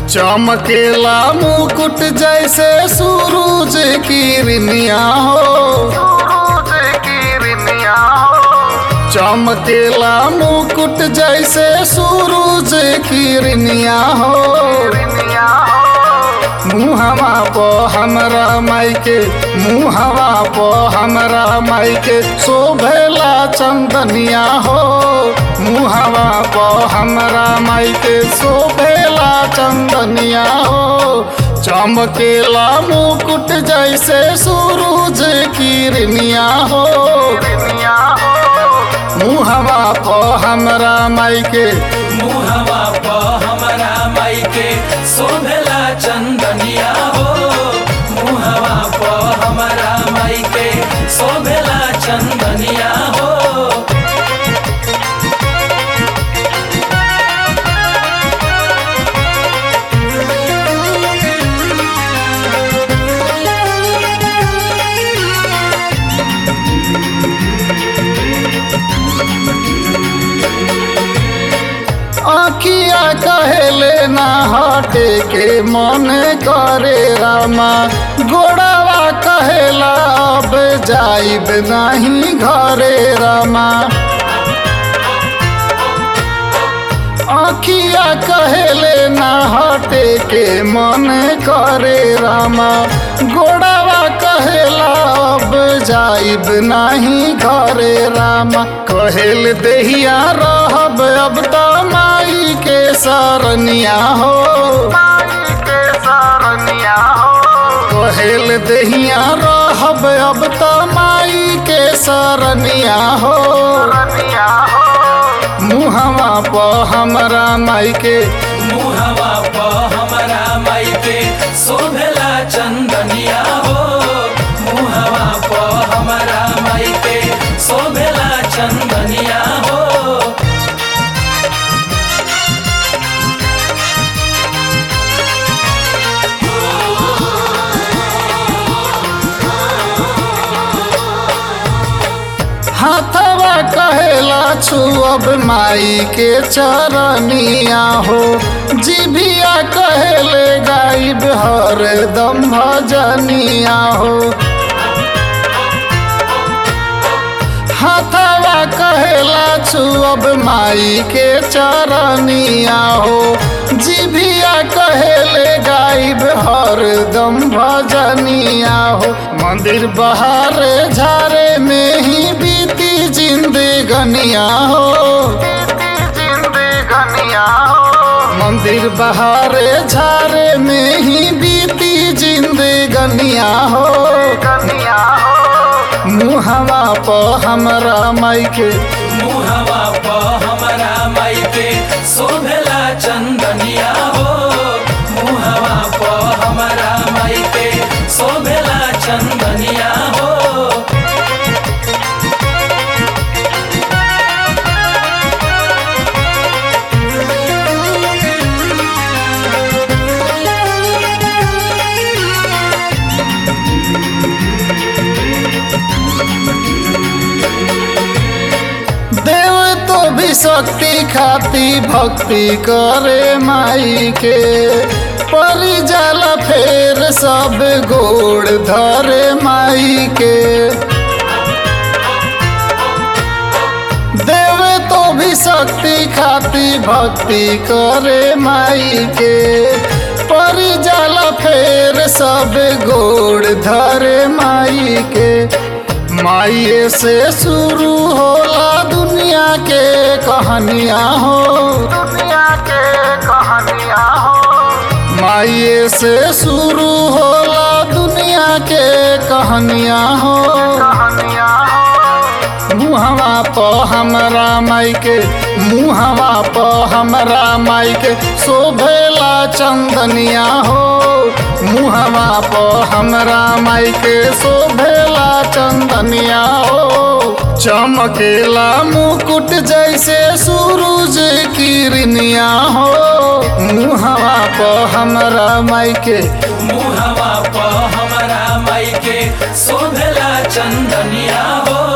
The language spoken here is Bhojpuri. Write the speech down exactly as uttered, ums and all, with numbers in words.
चमकेला मुकुट जैसे सूरज की किरनिया हो, चमकेला मुकुट जैसे सूरज की किरनिया हो। मुहवा पो हमरा माई के, मुहवा पो हमरा माई के शोभेला चंदनिया हो। मुहवा पो हमरा माई के शोभेला चंदनिया हो। चमकेला मुकुट जैसे सूरज की किरनिया हो। मुहवा पो हमरा माई के, मुहवा पो हमरा माई के शोभेला चंदनिया हो। मुहवा पो हमरा माई के शोभेला चंदनिया हो। आखिया कहेले ना हटे के मन करे रामा। गोड़ावा कहेला अब जाइब नहीं घरे रामा। आखिया कहेले ना हटे के मन करे रामा। गोड़ावा कहेला अब जाइब नहीं घरे रामा। कहेल देहिया रहब अब तो माई के सरनिया हो। कहेल देहिया रहब अब तो माई के सरनिया हो। मुहवा पो हमरा माई के, मुहवा पो हमरा माई के शोभेला चंदनिया हो। मुहवा पो हमरा माई के शोभेला चंदनिया हो। हाथवा कहेला छुअब माई के चरनिया हो। जिभिया कहेले गाइब हरदम भजनिया हो। हाथवा कहेला छुअब माई के चरनिया हो। जिभिया कहेले गाइब हरदम भजनिया हो। मंदिर बहारे झारे में ही बीती जिंदगनिया हो। मंदिर बहारे झारे में ही बीती जिंदगनिया हो। मुहवा पो हमरा माई के, मुहवा पो हमरा माई के शोभेला चंदनिया हो। मुहवा पो हमरा माई के शोभेला चंदनिया हो। देव तो भी शक्ति खाती भक्ति करे माई के। परी जाला फेर सब गोड़ धरे माई के। देव तो भी शक्ति खाती भक्ति करे माई के। परी जाला फेर सब गोड़ धरे माई के। माई से शुरू होला दुनिया के कहानिया हो। दुनिया के कहानिया हो। माई से शुरू होला दुनिया के कहानिया हो। कहानिया हो। मुहवा पो हमरा माई के, मुहवा पो हमरा माई के शोभेला चंदनिया हो। मुहवा पो हमरा माई के शोभेला चंदनिया हो। चमकेला मुकुट जैसे सूरज की किरनिया हो। मुहवा पो हमरा माई के, मुहवा पो हमरा माई के शोभेला चंदनिया हो।